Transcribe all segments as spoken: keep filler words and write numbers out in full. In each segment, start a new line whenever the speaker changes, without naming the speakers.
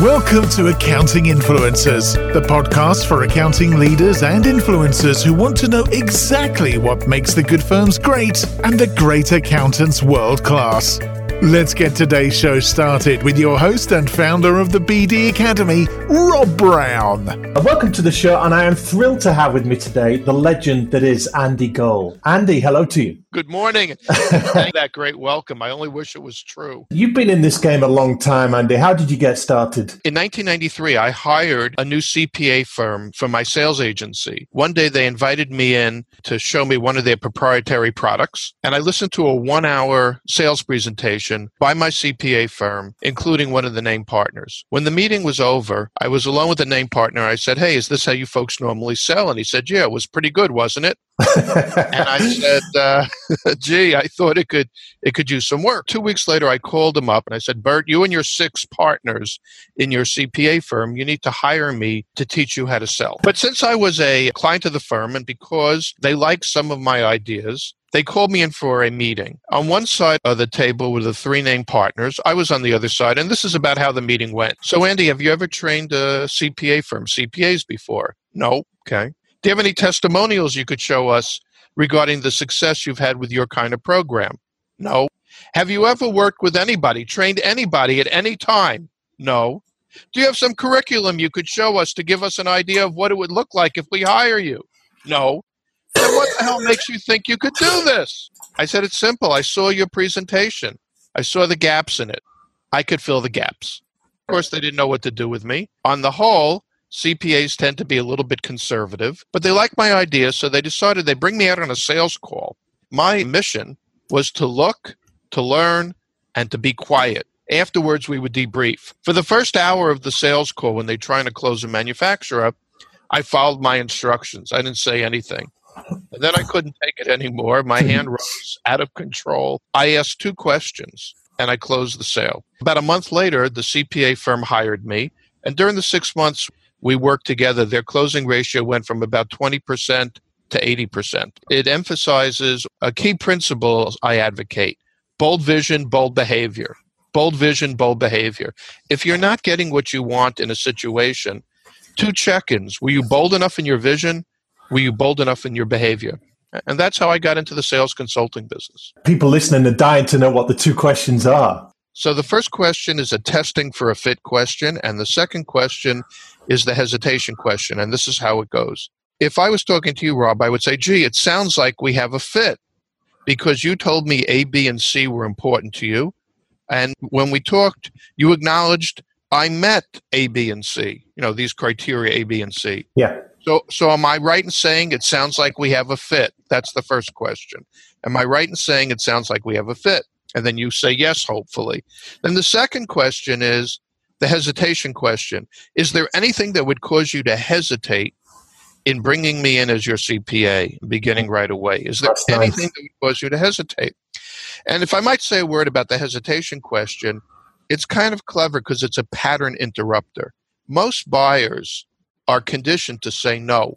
Welcome to Accounting Influencers, the podcast for accounting leaders and influencers who want to know exactly what makes the good firms great and the great accountants world class. Let's get today's show started with your host and founder of the B D Academy, Rob Brown.
Welcome to the show, and I am thrilled to have with me today the legend that is Andy Goel. Andy, hello to you.
Good morning. Thank that great welcome. I only wish it was true.
You've been in this game a long time, Andy. How did you get started?
In nineteen ninety-three, I hired a new C P A firm for my sales agency. One day they invited me in to show me one of their proprietary products, and I listened to a one-hour sales presentation by my C P A firm, including one of the name partners. When the meeting was over, I was alone with the name partner. I said, "Hey, is this how you folks normally sell?" And he said, "Yeah, it was pretty good, wasn't it?" And I said, uh, gee, I thought it could it could use some work. Two weeks later, I called him up and I said, "Bert, you and your six partners in your C P A firm, you need to hire me to teach you how to sell." But since I was a client of the firm and because they liked some of my ideas, they called me in for a meeting. On one side of the table were the three named partners. I was on the other side, and this is about how the meeting went. "So, Andy, have you ever trained a C P A firm, C P As before?" "No." "Okay. Do you have any testimonials you could show us regarding the success you've had with your kind of program?" "No." "Have you ever worked with anybody, trained anybody at any time?" "No." "Do you have some curriculum you could show us to give us an idea of what it would look like if we hire you?" "No." "Then what the hell makes you think you could do this?" I said, "It's simple. I saw your presentation. I saw the gaps in it. I could fill the gaps." Of course, they didn't know what to do with me. On the whole, C P As tend to be a little bit conservative, but they liked my idea, so they decided they'd bring me out on a sales call. My mission was to look, to learn, and to be quiet. Afterwards, we would debrief. For the first hour of the sales call, when they're trying to close a manufacturer, I followed my instructions. I didn't say anything. And then I couldn't take it anymore. My hand rose out of control. I asked two questions, and I closed the sale. About a month later, the C P A firm hired me, and during the six months we worked together, their closing ratio went from about twenty percent to eighty percent. It emphasizes a key principle I advocate: bold vision, bold behavior. Bold vision, bold behavior. If you're not getting what you want in a situation, two check-ins. Were you bold enough in your vision? Were you bold enough in your behavior? And that's how I got into the sales consulting business.
People listening are dying to know what the two questions are.
So the first question is a testing for a fit question, and the second question is the hesitation question, and this is how it goes. If I was talking to you, Rob, I would say, "Gee, it sounds like we have a fit because you told me A, B, and C were important to you, and when we talked, you acknowledged I met A, B, and C, you know, these criteria A, B, and C."
Yeah.
So, so am I right in saying it sounds like we have a fit? That's the first question. Am I right in saying it sounds like we have a fit? And then you say yes, hopefully. Then the second question is the hesitation question. Is there anything that would cause you to hesitate in bringing me in as your C P A, beginning right away? Is there
That's
anything
nice.
that would cause you to hesitate? And if I might say a word about the hesitation question, it's kind of clever because it's a pattern interrupter. Most buyers are conditioned to say no.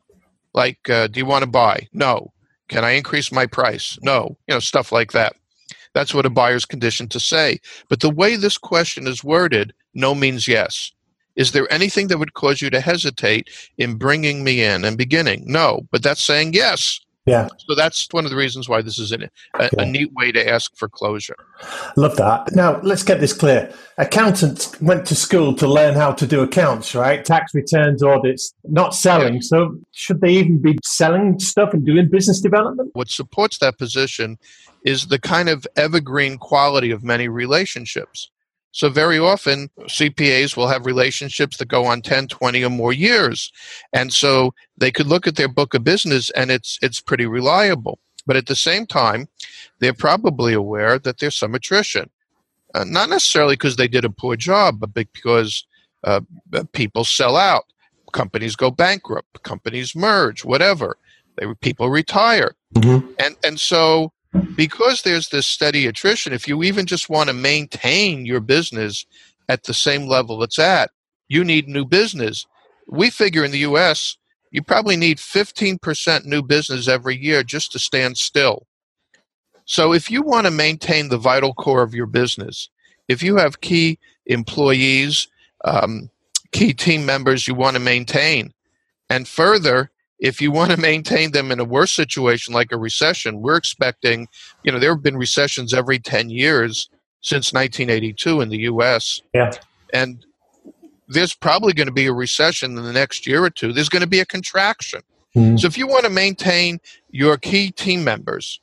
Like, uh, do you want to buy? No. Can I increase my price? No. You know, stuff like that. That's what a buyer's conditioned to say. But the way this question is worded, no means yes. Is there anything that would cause you to hesitate in bringing me in and beginning? No. But that's saying yes.
Yeah.
So that's one of the reasons why this is a, a, a neat way to ask for closure.
Love that. Now, let's get this clear. Accountants went to school to learn how to do accounts, right? Tax returns, audits, not selling.
Yeah.
So should they even be selling stuff and doing business development?
What supports that position is the kind of evergreen quality of many relationships. So very often, C P As will have relationships that go on ten, twenty or more years. And so they could look at their book of business and it's it's pretty reliable. But at the same time, they're probably aware that there's some attrition. Uh, not necessarily because they did a poor job, but because uh, people sell out. Companies go bankrupt. Companies merge, whatever. They, people retire.
Mm-hmm.
And and so because there's this steady attrition, if you even just want to maintain your business at the same level it's at, you need new business. We figure in the U S, you probably need fifteen percent new business every year just to stand still. So if you want to maintain the vital core of your business, if you have key employees um, key team members you want to maintain. And further, if you want to maintain them in a worse situation like a recession, we're expecting, you know, there have been recessions every ten years since nineteen eighty-two in the U S.
Yeah.
And there's probably going to be a recession in the next year or two. There's going to be a contraction. Mm. So if you want to maintain your key team members,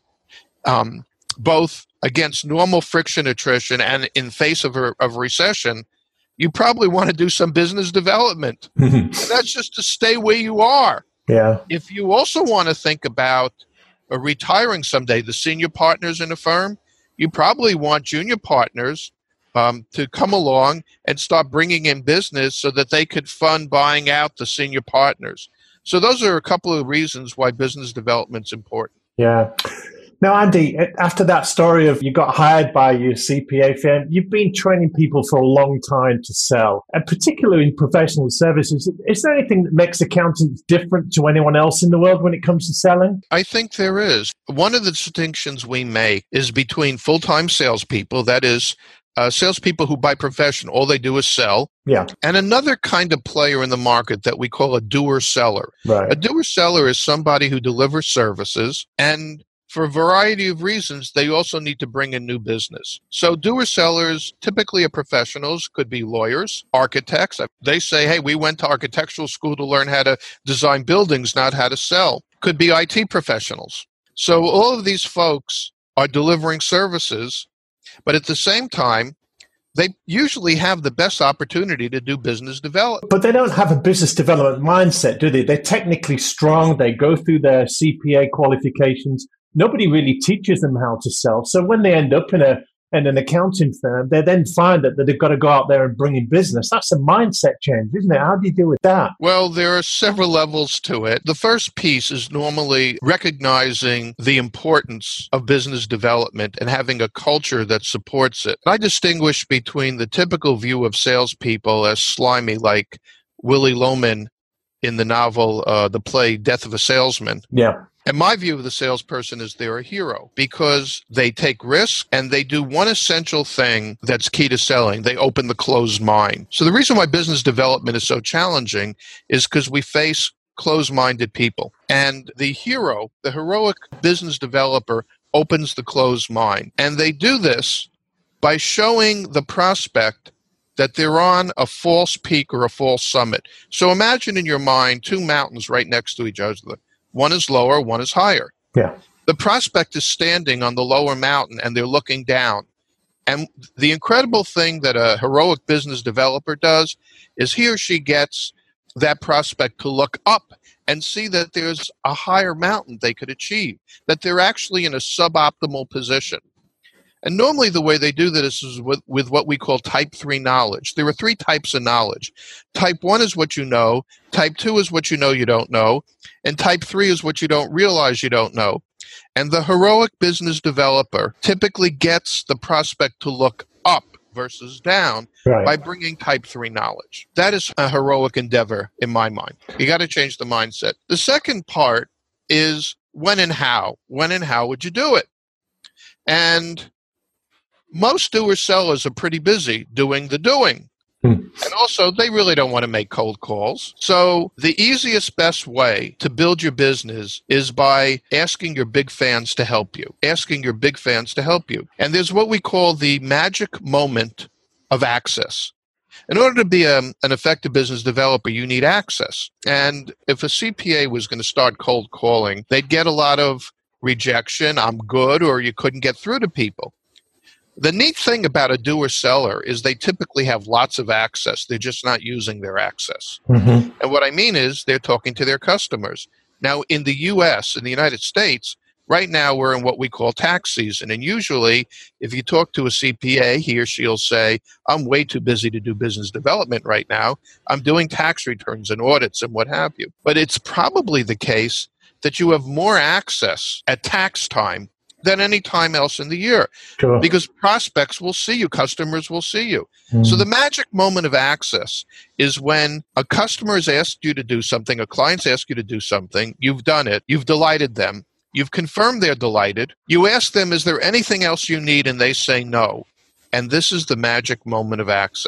um, both against normal friction attrition and in face of a, of a recession, you probably want to do some business development. And that's just to stay where you are.
Yeah.
If you also want to think about uh, retiring someday, the senior partners in a firm, you probably want junior partners um, to come along and start bringing in business so that they could fund buying out the senior partners. So those are a couple of reasons why business development is important.
Yeah. Now, Andy, after that story of you got hired by your C P A firm, you've been training people for a long time to sell, and particularly in professional services. Is there anything that makes accountants different to anyone else in the world when it comes to selling?
I think there is. One of the distinctions we make is between full-time salespeople, that is, uh, salespeople who by profession, all they do is sell,
yeah,
and another kind of player in the market that we call a doer seller.
Right.
A doer seller is somebody who delivers services, and for a variety of reasons, they also need to bring in new business. So doer sellers typically are professionals, could be lawyers, architects. They say, hey, we went to architectural school to learn how to design buildings, not how to sell. Could be I T professionals. So all of these folks are delivering services, but at the same time, they usually have the best opportunity to do business development.
But they don't have a business development mindset, do they? They're technically strong. They go through their C P A qualifications. Nobody really teaches them how to sell. So when they end up in a in an accounting firm, they then find that, that they've got to go out there and bring in business. That's a mindset change, isn't it? How do you deal with that?
Well, there are several levels to it. The first piece is normally recognizing the importance of business development and having a culture that supports it. I distinguish between the typical view of salespeople as slimy, like Willy Loman in the novel, uh, the play Death of a Salesman.
Yeah.
And my view of the salesperson is they're a hero because they take risks and they do one essential thing that's key to selling. They open the closed mind. So the reason why business development is so challenging is because we face closed-minded people. And the hero, the heroic business developer, opens the closed mind. And they do this by showing the prospect that they're on a false peak or a false summit. So imagine in your mind two mountains right next to each other. One is lower, one is higher.
Yeah.
The prospect is standing on the lower mountain and they're looking down. And the incredible thing that a heroic business developer does is he or she gets that prospect to look up and see that there's a higher mountain they could achieve, that they're actually in a suboptimal position. And normally the way they do this is with, with what we call type three knowledge. There are three types of knowledge. Type one is what you know. Type two is what you know you don't know. And type three is what you don't realize you don't know. And the heroic business developer typically gets the prospect to look up versus down right. by bringing type three knowledge. That is a heroic endeavor in my mind. You got to change the mindset. The second part is when and how. When and how would you do it? And most doer sellers are pretty busy doing the doing. Hmm. And also, they really don't want to make cold calls. So the easiest, best way to build your business is by asking your big fans to help you, asking your big fans to help you. And there's what we call the magic moment of access. In order to be a, an effective business developer, you need access. And if a C P A was going to start cold calling, they'd get a lot of rejection, I'm good, or you couldn't get through to people. The neat thing about a doer seller is they typically have lots of access. They're just not using their access. Mm-hmm. And what I mean is they're talking to their customers. Now, in the U S, in the United States, right now we're in what we call tax season. And usually, if you talk to a C P A, he or she will say, I'm way too busy to do business development right now. I'm doing tax returns and audits and what have you. But it's probably the case that you have more access at tax time than any time else in the year. Sure. Because prospects will see you, customers will see you. Mm. So the magic moment of access is when a customer has asked you to do something, a client's asked you to do something, you've done it, you've delighted them, you've confirmed they're delighted, you ask them, is there anything else you need? And they say no. And this is the magic moment of access.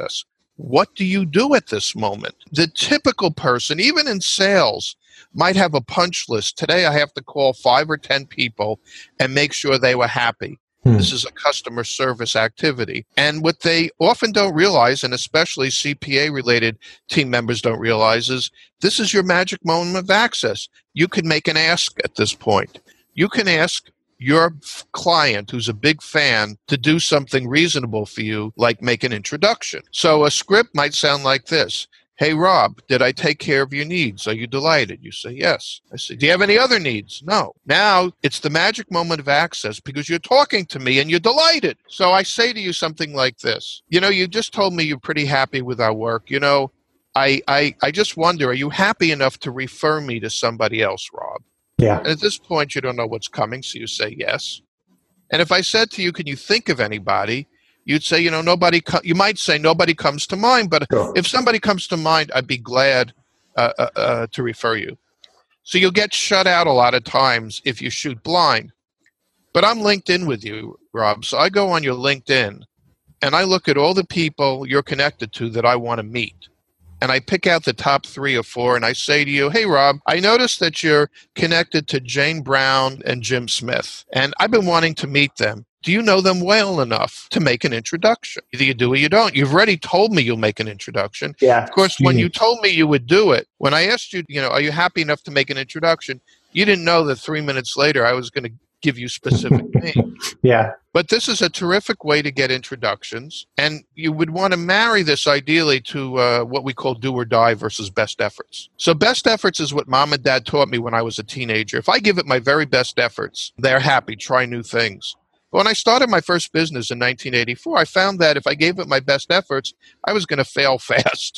What do you do at this moment? The typical person, even in sales, might have a punch list. Today I have to call five or ten people and make sure they were happy. Hmm. This is a customer service activity. And what they often don't realize, and especially C P A-related team members don't realize, is this is your magic moment of access. You can make an ask at this point. You can ask your client, who's a big fan, to do something reasonable for you, like make an introduction. So a script might sound like this. Hey, Rob, did I take care of your needs? Are you delighted? You say, yes. I say, do you have any other needs? No. Now it's the magic moment of access because you're talking to me and you're delighted. So I say to you something like this. You know, you just told me you're pretty happy with our work. You know, I, I, I just wonder, are you happy enough to refer me to somebody else, Rob?
Yeah.
And at this point, you don't know what's coming, so you say yes. And if I said to you, can you think of anybody? You'd say, you know, nobody, co- you might say nobody comes to mind, but sure. If somebody comes to mind, I'd be glad uh, uh, uh, to refer you. So you'll get shut out a lot of times if you shoot blind. But I'm linked in with you, Rob. So I go on your LinkedIn and I look at all the people you're connected to that I want to meet. And I pick out the top three or four, and I say to you, hey, Rob, I noticed that you're connected to Jane Brown and Jim Smith, and I've been wanting to meet them. Do you know them well enough to make an introduction? Either you do or you don't. You've already told me you'll make an introduction.
Yeah.
Of course, when you told me you would do it, when I asked you, you know, are you happy enough to make an introduction, you didn't know that three minutes later I was going to give you specific names.
Yeah.
But this is a terrific way to get introductions, and you would want to marry this ideally to uh, what we call do or die versus best efforts. So best efforts is what mom and dad taught me when I was a teenager. If I give it my very best efforts, they're happy, try new things. But when I started my first business in nineteen eighty-four, I found that if I gave it my best efforts, I was going to fail fast.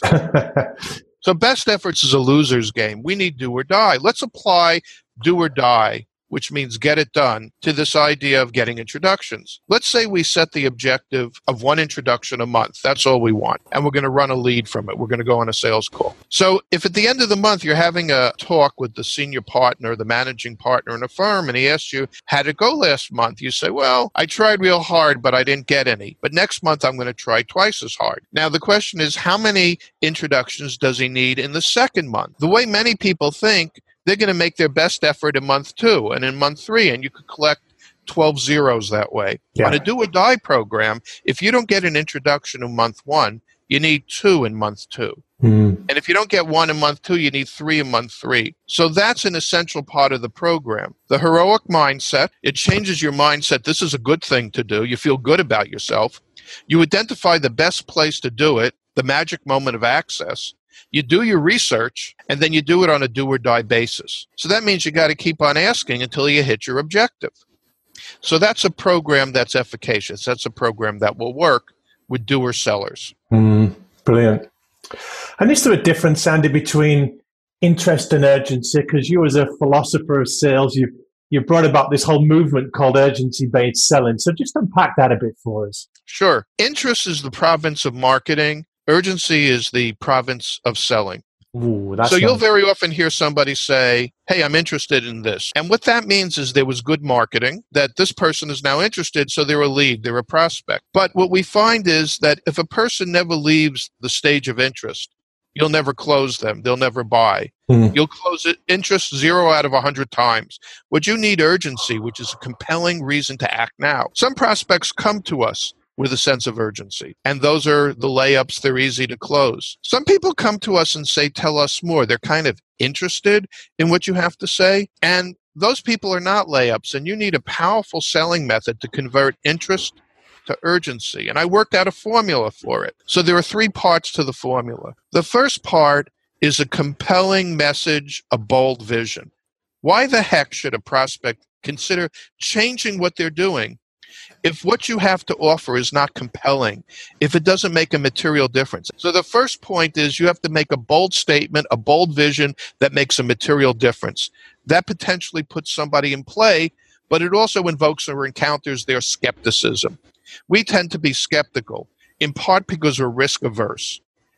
So best efforts is a loser's game. We need do or die. Let's apply do or die, which means get it done, to this idea of getting introductions. Let's say we set the objective of one introduction a month. That's all we want. And we're going to run a lead from it. We're going to go on a sales call. So if at the end of the month you're having a talk with the senior partner, the managing partner in a firm, and he asks you, how'd it go last month? You say, well, I tried real hard, but I didn't get any. But next month I'm going to try twice as hard. Now the question is, how many introductions does he need in the second month? The way many people think, they're going to make their best effort in month two and in month three, and you could collect twelve zeros that way. Yeah. On a do-or-die program, if you don't get an introduction in month one, you need two in month two. Mm. And if you don't get one in month two, you need three in month three. So that's an essential part of the program. The heroic mindset, it changes your mindset. This is a good thing to do. You feel good about yourself. You identify the best place to do it, the magic moment of access. You do your research, and then you do it on a do-or-die basis. So that means you got to keep on asking until you hit your objective. So that's a program that's efficacious. That's a program that will work with doer sellers.
Mm, brilliant. And is there a difference, Andy, between interest and urgency? Because you, as a philosopher of sales, you've, you've brought about this whole movement called urgency-based selling. So just unpack that a bit for us.
Sure. Interest is the province of marketing. Urgency is the province of selling.
Ooh, that's
so you'll
nice.
very often hear somebody say, hey, I'm interested in this. And what that means is there was good marketing, that this person is now interested, so they're a lead, they're a prospect. But what we find is that if a person never leaves the stage of interest, you'll never close them. They'll never buy. Mm. You'll close it interest zero out of one hundred times. What you need urgency, which is a compelling reason to act now. Some prospects come to us with a sense of urgency. And those are the layups. They're easy to close. Some people come to us and say, tell us more. They're kind of interested in what you have to say. And those people are not layups. And you need a powerful selling method to convert interest to urgency. And I worked out a formula for it. So there are three parts to the formula. The first part is a compelling message, a bold vision. Why the heck should a prospect consider changing what they're doing if what you have to offer is not compelling, if it doesn't make a material difference? So the first point is you have to make a bold statement, a bold vision that makes a material difference. That potentially puts somebody in play, but it also invokes or encounters their skepticism. We tend to be skeptical, in part because we're risk averse.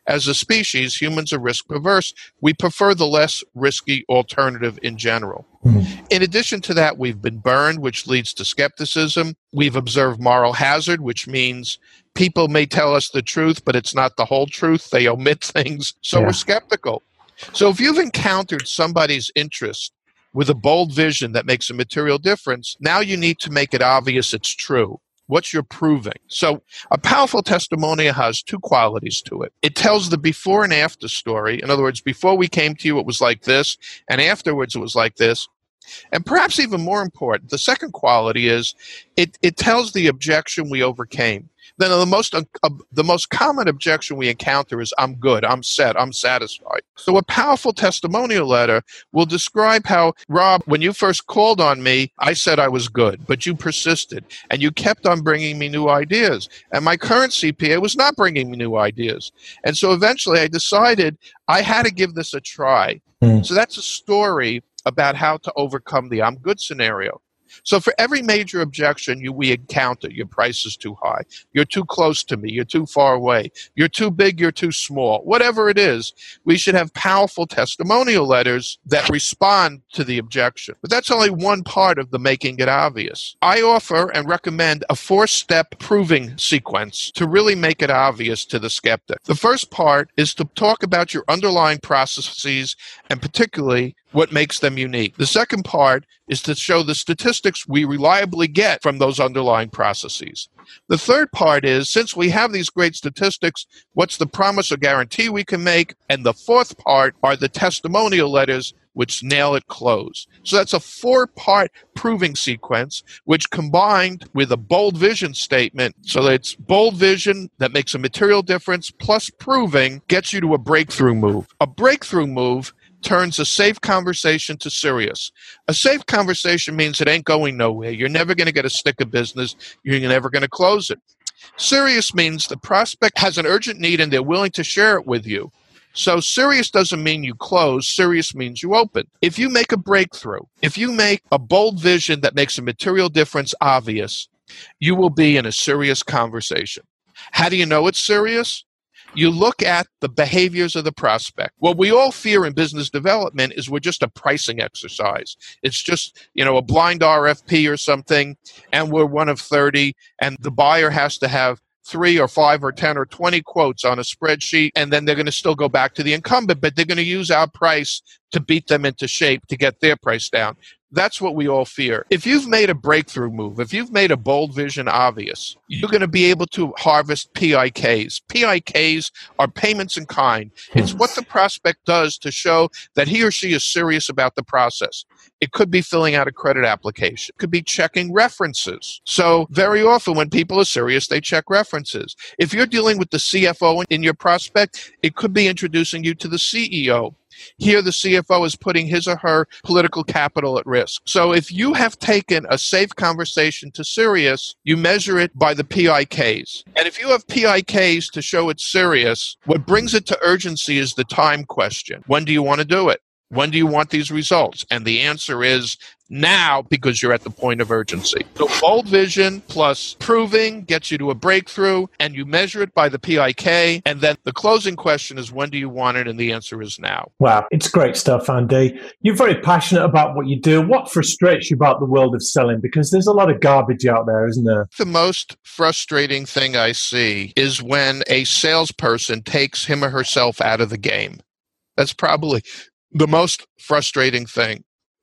As a species, humans are risk perverse. We prefer the less risky alternative in general. Mm-hmm. In addition to that, we've been burned, which leads to skepticism. We've observed moral hazard, which means people may tell us the truth, but it's not the whole truth. They omit things. So yeah. We're skeptical. So if you've encountered somebody's interest with a bold vision that makes a material difference, now you need to make it obvious it's true. What you're proving. So a powerful testimonial has two qualities to it. It tells the before and after story. In other words, before we came to you, it was like this, and afterwards it was like this. And perhaps even more important, the second quality is it, it tells the objection we overcame. Then the most uh, the most common objection we encounter is, I'm good, I'm set, I'm satisfied. So a powerful testimonial letter will describe how, Rob, when you first called on me, I said I was good, but you persisted, and you kept on bringing me new ideas. And my current C P A was not bringing me new ideas. And so eventually I decided I had to give this a try. Mm. So that's a story about how to overcome the I'm good scenario. So for every major objection you we encounter, your price is too high, you're too close to me, you're too far away, you're too big, you're too small, whatever it is, we should have powerful testimonial letters that respond to the objection. But that's only one part of the making it obvious. I offer and recommend a four-step proving sequence to really make it obvious to the skeptic. The first part is to talk about your underlying processes and particularly what makes them unique. The second part is to show the statistics we reliably get from those underlying processes. The third part is, since we have these great statistics, what's the promise or guarantee we can make? And the fourth part are the testimonial letters which nail it close. So that's a four-part proving sequence, which combined with a bold vision statement, so it's bold vision that makes a material difference plus proving gets you to a breakthrough move. A breakthrough move turns a safe conversation to serious. A safe conversation means it ain't going nowhere. You're never going to get a stick of business. You're never going to close it. Serious means the prospect has an urgent need and they're willing to share it with you. So serious doesn't mean you close. Serious means you open. If you make a breakthrough, if you make a bold vision that makes a material difference obvious, you will be in a serious conversation. How do you know it's serious? You look at the behaviors of the prospect. What we all fear in business development is we're just a pricing exercise. It's just, you know, a blind R F P or something, and we're one of thirty, and the buyer has to have three or five or ten or twenty quotes on a spreadsheet, and then they're going to still go back to the incumbent, but they're going to use our price to beat them into shape to get their price down. That's what we all fear. If you've made a breakthrough move, if you've made a bold vision obvious, you're going to be able to harvest P I Ks. P I Ks are payments in kind. It's what the prospect does to show that he or she is serious about the process. It could be filling out a credit application. It could be checking references. So very often when people are serious, they check references. If you're dealing with the C F O in your prospect, it could be introducing you to the C E O. Here, the C F O is putting his or her political capital at risk. So if you have taken a safe conversation to serious, you measure it by the P I Ks. And if you have P I Ks to show it's serious, what brings it to urgency is the time question. When do you want to do it? When do you want these results? And the answer is now, because you're at the point of urgency. So bold vision plus proving gets you to a breakthrough, and you measure it by the P I K. And then the closing question is, when do you want it? And the answer is now.
Wow, it's great stuff, Andy. You're very passionate about what you do. What frustrates you about the world of selling? Because there's a lot of garbage out there, isn't there?
The most frustrating thing I see is when a salesperson takes him or herself out of the game. That's probably the most frustrating thing.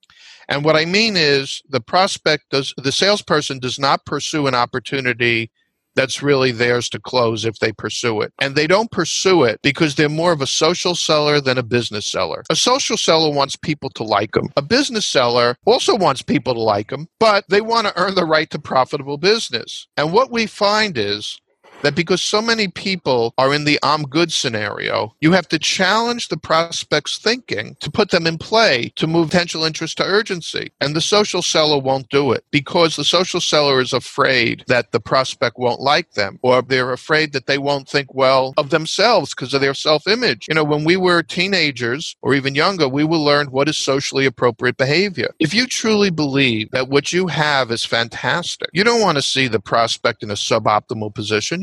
And what I mean is the prospect does, the salesperson does not pursue an opportunity that's really theirs to close if they pursue it. And they don't pursue it because they're more of a social seller than a business seller. A social seller wants people to like them. A business seller also wants people to like them, but they want to earn the right to profitable business. And what we find is that because so many people are in the I'm good scenario, you have to challenge the prospect's thinking to put them in play to move potential interest to urgency. And the social seller won't do it because the social seller is afraid that the prospect won't like them, or they're afraid that they won't think well of themselves because of their self-image. You know, when we were teenagers or even younger, we will learn what is socially appropriate behavior. If you truly believe that what you have is fantastic, you don't want to see the prospect in a suboptimal position. You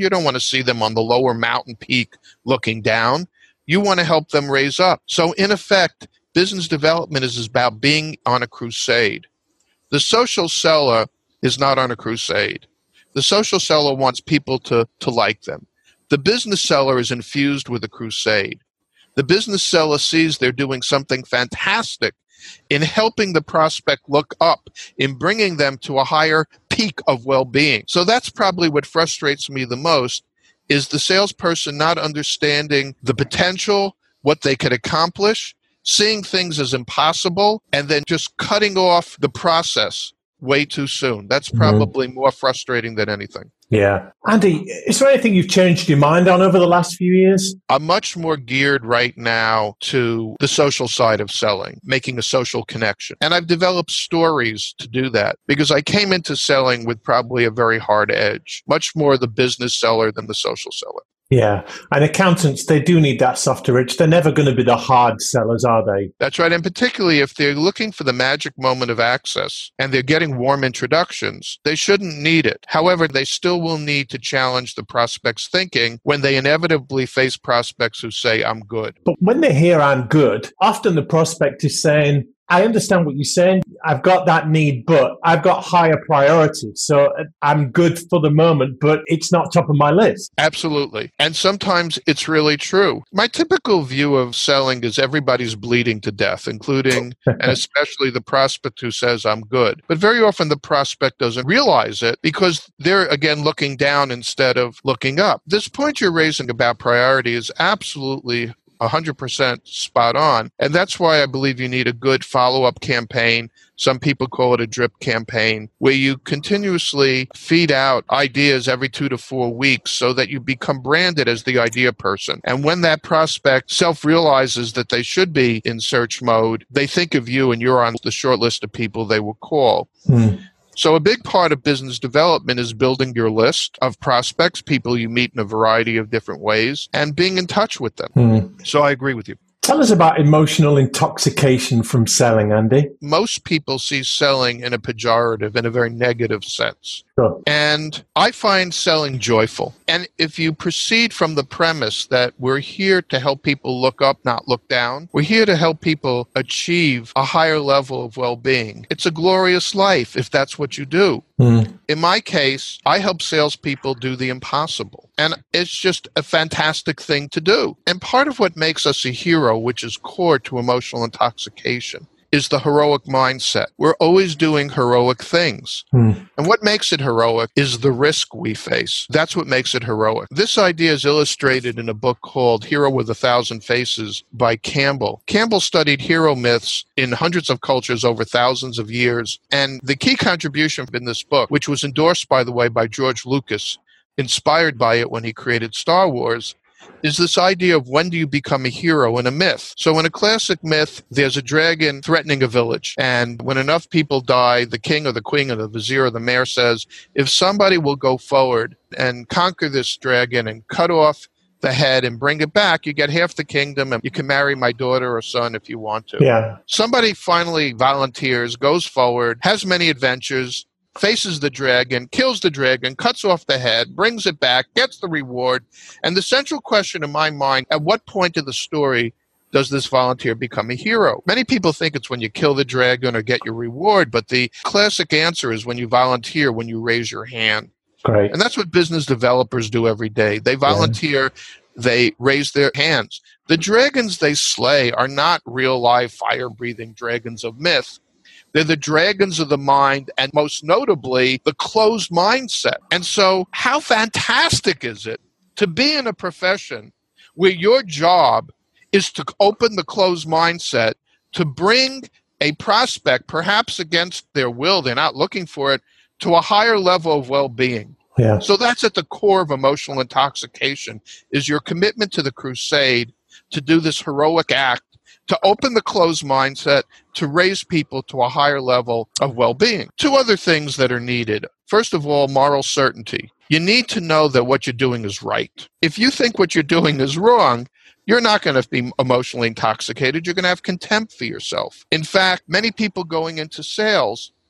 You don't want to see them on the lower mountain peak looking down. You want to help them raise up. So in effect, business development is about being on a crusade. The social seller is not on a crusade. The social seller wants people to, to like them. The business seller is infused with a crusade. The business seller sees they're doing something fantastic in helping the prospect look up, in bringing them to a higher peak of well-being. So that's probably what frustrates me the most, is the salesperson not understanding the potential, what they could accomplish, seeing things as impossible, and then just cutting off the process way too soon. That's probably mm-hmm. more frustrating than anything.
Yeah. Andy, is there anything you've changed your mind on over the last few years?
I'm much more geared right now to the social side of selling, making a social connection. And I've developed stories to do that because I came into selling with probably a very hard edge, much more the business seller than the social seller.
Yeah. And accountants, they do need that softer edge. They're never going to be the hard sellers, are they?
That's right. And particularly if they're looking for the magic moment of access and they're getting warm introductions, they shouldn't need it. However, they still will need to challenge the prospect's thinking when they inevitably face prospects who say, I'm good.
But when they hear I'm good, often the prospect is saying, I understand what you're saying. I've got that need, but I've got higher priorities. So I'm good for the moment, but it's not top of my list.
Absolutely. And sometimes it's really true. My typical view of selling is everybody's bleeding to death, including and especially the prospect who says, I'm good. But very often the prospect doesn't realize it because they're, again, looking down instead of looking up. This point you're raising about priority is absolutely one hundred percent spot on. And that's why I believe you need a good follow-up campaign. Some people call it a drip campaign, where you continuously feed out ideas every two to four weeks so that you become branded as the idea person. And when that prospect self-realizes that they should be in search mode, they think of you and you're on the short list of people they will call. Mm. So a big part of business development is building your list of prospects, people you meet in a variety of different ways, and being in touch with them. Mm. So I agree with you.
Tell us about emotional intoxication from selling, Andy.
Most people see selling in a pejorative, in a very negative sense.
Sure.
And I find selling joyful. And if you proceed from the premise that we're here to help people look up, not look down, we're here to help people achieve a higher level of well-being. It's a glorious life if that's what you do. Mm. In my case, I help salespeople do the impossible. And it's just a fantastic thing to do. And part of what makes us a hero, which is core to emotional intoxication, is the heroic mindset. We're always doing heroic things. Hmm. And what makes it heroic is the risk we face. That's what makes it heroic. This idea is illustrated in a book called Hero with a Thousand Faces by Campbell. Campbell studied hero myths in hundreds of cultures over thousands of years. And the key contribution in this book, which was endorsed, by the way, by George Lucas, inspired by it when he created Star Wars, is this idea of when do you become a hero in a myth. So in a classic myth, there's a dragon threatening a village. And when enough people die, the king or the queen or the vizier or the mayor says, if somebody will go forward and conquer this dragon and cut off the head and bring it back, you get half the kingdom and you can marry my daughter or son if you want to.
Yeah.
Somebody finally volunteers, goes forward, has many adventures, faces the dragon, kills the dragon, cuts off the head, brings it back, gets the reward. And the central question in my mind, at what point in the story does this volunteer become a hero? Many people think it's when you kill the dragon or get your reward, but the classic answer is when you volunteer, when you raise your hand.
Great.
And that's what business developers do every day. They volunteer, yeah. They raise their hands. The dragons they slay are not real live fire-breathing dragons of myth. They're the dragons of the mind, and most notably, the closed mindset. And so how fantastic is it to be in a profession where your job is to open the closed mindset, to bring a prospect, perhaps against their will, they're not looking for it, to a higher level of well-being.
Yeah.
So that's at the core of emotional intoxication, is your commitment to the crusade, to do this heroic act, to open the closed mindset, to raise people to a higher level of well-being. Two other things that are needed. First of all, moral certainty. You need to know that what you're doing is right. If you think what you're doing is wrong, you're not going to be emotionally intoxicated. You're going to have contempt for yourself. In fact, many people going into sales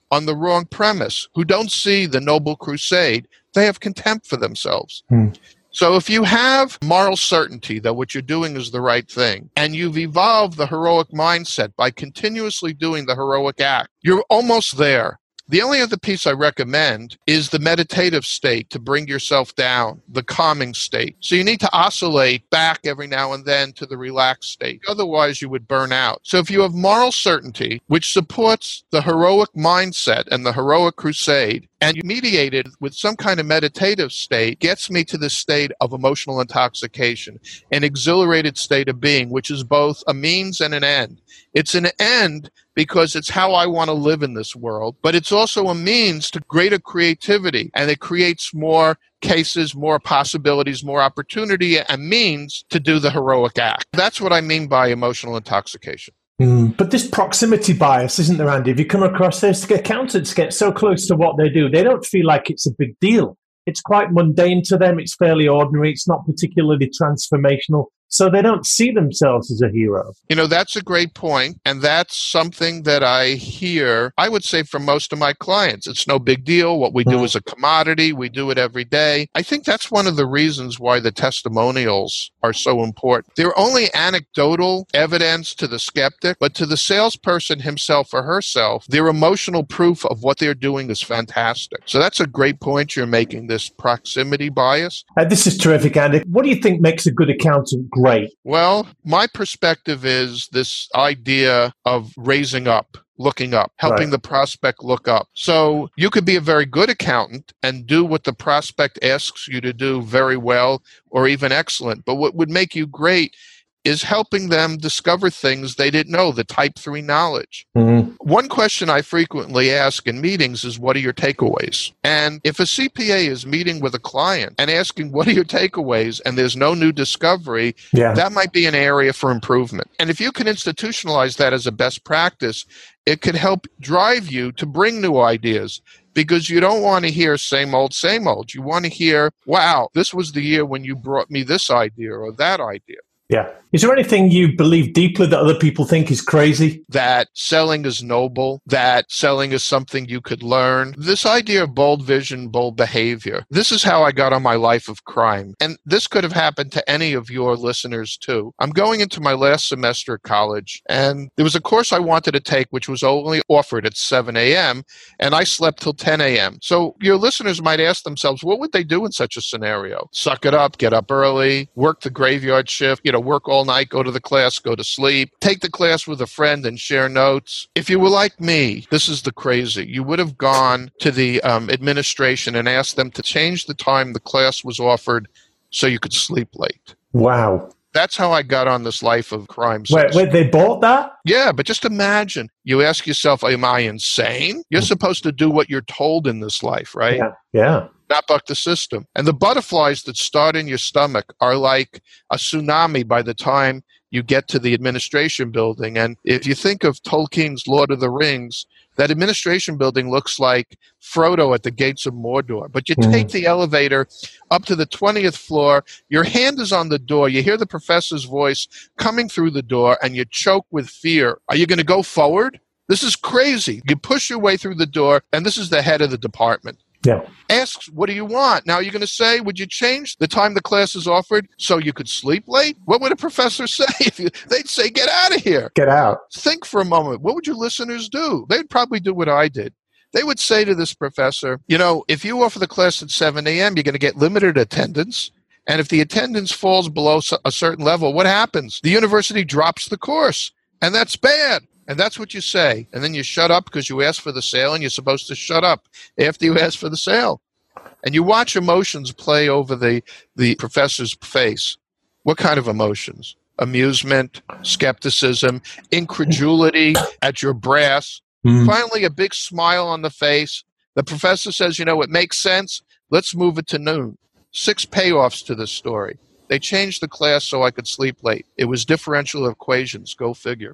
on the wrong premise, who don't see the noble crusade. They have contempt for themselves.
Hmm.
So if you have moral certainty that what you're doing is the right thing, and you've evolved the heroic mindset by continuously doing the heroic act, you're almost there. The only other piece I recommend is the meditative state to bring yourself down, the calming state. So you need to oscillate back every now and then to the relaxed state. Otherwise, you would burn out. So if you have moral certainty, which supports the heroic mindset and the heroic crusade, and you mediate it with some kind of meditative state, gets me to the state of emotional intoxication, an exhilarated state of being, which is both a means and an end. It's an end because it's how I want to live in this world, but it's also a means to greater creativity, and it creates more cases, more possibilities, more opportunity, and means to do the heroic act. That's what I mean by emotional intoxication.
Mm, but this proximity bias, isn't there, Andy? If you come across this, accountants get so close to what they do, they don't feel like it's a big deal. It's quite mundane to them. It's fairly ordinary. It's not particularly transformational. So they don't see themselves as a hero.
You know, that's a great point, and that's something that I hear, I would say, from most of my clients. It's no big deal. What we do is a commodity. We do it every day. I think that's one of the reasons why the testimonials are so important. They're only anecdotal evidence to the skeptic, but to the salesperson himself or herself, they're emotional proof of what they're doing is fantastic. So that's a great point you're making, this proximity bias.
Uh, this is terrific, Andy. What do you think makes a good accountant great?
Well, my perspective is this idea of raising up, looking up, helping
Right.
the prospect look up. So you could be a very good accountant and do what the prospect asks you to do very well or even excellent. But what would make you great is helping them discover things they didn't know, the type three knowledge.
Mm-hmm.
One question I frequently ask in meetings is, what are your takeaways? And if a C P A is meeting with a client and asking, what are your takeaways, and there's no new discovery,
Yeah.
that might be an area for improvement. And if you can institutionalize that as a best practice, it could help drive you to bring new ideas, because you don't want to hear same old, same old. You want to hear, wow, this was the year when you brought me this idea or that idea.
Yeah. Is there anything you believe deeply that other people think is crazy?
That selling is noble, that selling is something you could learn. This idea of bold vision, bold behavior. This is how I got on my life of crime. And this could have happened to any of your listeners too. I'm going into my last semester at college, and there was a course I wanted to take which was only offered at seven a.m., and I slept till ten a.m. So your listeners might ask themselves, what would they do in such a scenario? Suck it up, get up early, work the graveyard shift, you know, work all night, go to the class, go to sleep, take the class with a friend and share notes. If you were like me, this is the crazy. You would have gone to the um, administration and asked them to change the time the class was offered so you could sleep late.
Wow.
That's how I got on this life of crime.
Wait, wait, they bought that?
Yeah, but just imagine. You ask yourself, am I insane? You're supposed to do what you're told in this life, right?
Yeah. Yeah.
Not buck the system. And the butterflies that start in your stomach are like a tsunami by the time you get to the administration building. And if you think of Tolkien's Lord of the Rings, that administration building looks like Frodo at the gates of Mordor. But you
Mhm.
take the elevator up to the twentieth floor, your hand is on the door, you hear the professor's voice coming through the door, and you choke with fear. Are you going to go forward? This is crazy. You push your way through the door, and this is the head of the department.
Yeah.
Asks, what do you want? Now you're going to say, would you change the time the class is offered so you could sleep late? What would a professor say? If you, they'd say, get out of here.
Get out.
Think for a moment. What would your listeners do? They'd probably do what I did. They would say to this professor, you know, if you offer the class at seven a.m., you're going to get limited attendance. And if the attendance falls below a certain level, what happens? The university drops the course. And that's bad. And that's what you say. And then you shut up because you asked for the sale, and you're supposed to shut up after you ask for the sale. And you watch emotions play over the, the professor's face. What kind of emotions? Amusement, skepticism, incredulity at your brass.
Mm.
Finally, a big smile on the face. The professor says, you know, it makes sense. Let's move it to noon. Six payoffs to this story. They changed the class so I could sleep late. It was differential equations. Go figure.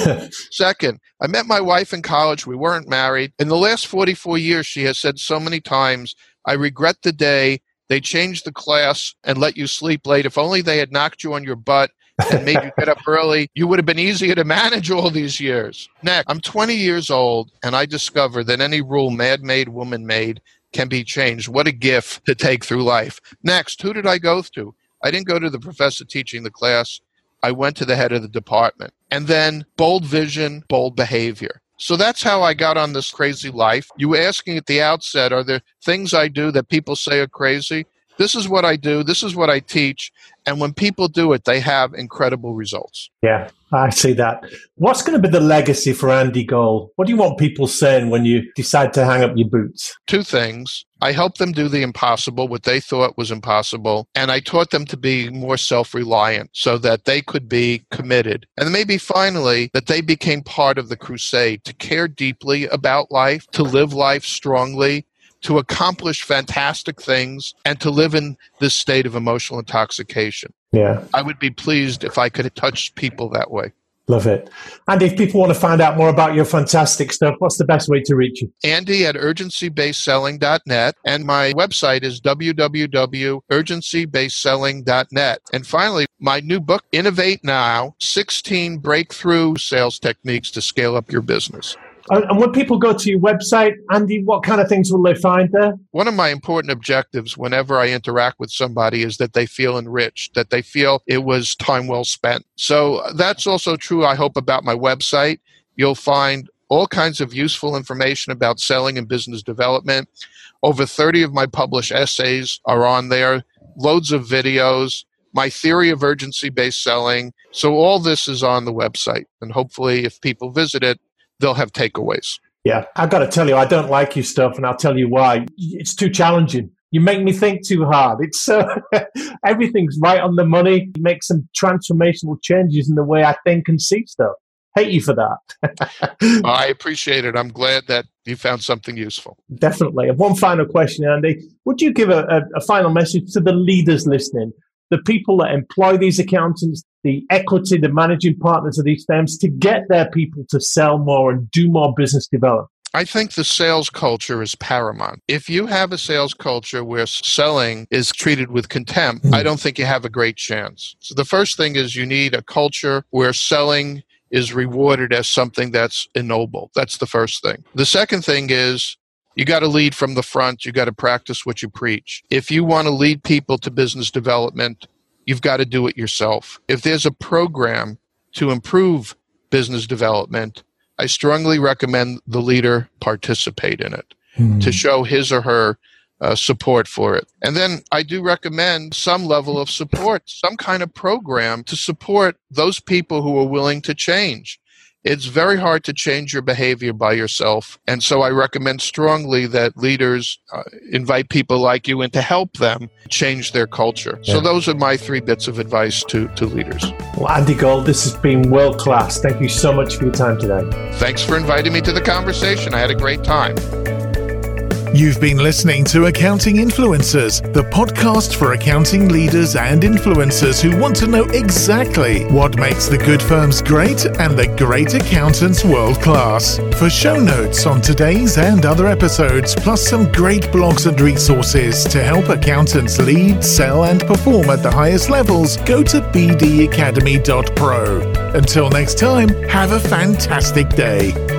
Second, I met my wife in college. We weren't married. In the last forty-four years, she has said so many times, I regret the day they changed the class and let you sleep late. If only they had knocked you on your butt and made you get up early, you would have been easier to manage all these years. Next, I'm twenty years old, and I discover that any rule man-made, woman-made can be changed. What a gift to take through life. Next, who did I go to? I didn't go to the professor teaching the class. I went to the head of the department. And then bold vision, bold behavior. So that's how I got on this crazy life. You were asking at the outset, are there things I do that people say are crazy? This is what I do. This is what I teach. And when people do it, they have incredible results.
Yeah, I see that. What's going to be the legacy for Andy Gold? What do you want people saying when you decide to hang up your boots?
Two things. I helped them do the impossible, what they thought was impossible. And I taught them to be more self-reliant so that they could be committed. And maybe finally, that they became part of the crusade to care deeply about life, to live life strongly, to accomplish fantastic things, and to live in this state of emotional intoxication.
Yeah.
I would be pleased if I could touch people that way.
Love it. And if people want to find out more about your fantastic stuff, what's the best way to reach you?
Andy at urgency based selling dot net. And my website is w w w dot urgency based selling dot net. And finally, my new book, Innovate Now, sixteen Breakthrough Sales Techniques to Scale Up Your Business.
And when people go to your website, Andy, what kind of things will they find there?
One of my important objectives whenever I interact with somebody is that they feel enriched, that they feel it was time well spent. So that's also true, I hope, about my website. You'll find all kinds of useful information about selling and business development. Over thirty of my published essays are on there, loads of videos, my theory of urgency-based selling. So all this is on the website. And hopefully, if people visit it, they'll have takeaways.
Yeah, I've got to tell you, I don't like your stuff, and I'll tell you why. It's too challenging. You make me think too hard. It's so everything's right on the money. You make some transformational changes in the way I think and see stuff. Hate you for that.
I appreciate it. I'm glad that you found something useful.
Definitely. And one final question, Andy. Would you give a, a, a final message to the leaders listening, the people that employ these accountants, the equity, the managing partners of these firms, to get their people to sell more and do more business development?
I think the sales culture is paramount. If you have a sales culture where selling is treated with contempt, mm. I don't think you have a great chance. So the first thing is you need a culture where selling is rewarded as something that's ennobled. That's the first thing. The second thing is you got to lead from the front. You got to practice what you preach. If you want to lead people to business development, you've got to do it yourself. If there's a program to improve business development, I strongly recommend the leader participate in it hmm. to show his or her uh, support for it. And then I do recommend some level of support, some kind of program to support those people who are willing to change. It's very hard to change your behavior by yourself. And so I recommend strongly that leaders uh, invite people like you in to help them change their culture. Yeah. So those are my three bits of advice to, to leaders.
Well, Andy Gold, this has been world class. Thank you so much for your time today.
Thanks for inviting me to the conversation. I had a great time.
You've been listening to Accounting Influencers, the podcast for accounting leaders and influencers who want to know exactly what makes the good firms great and the great accountants world class. For show notes on today's and other episodes, plus some great blogs and resources to help accountants lead, sell, and perform at the highest levels, go to b d academy dot pro. Until next time, have a fantastic day.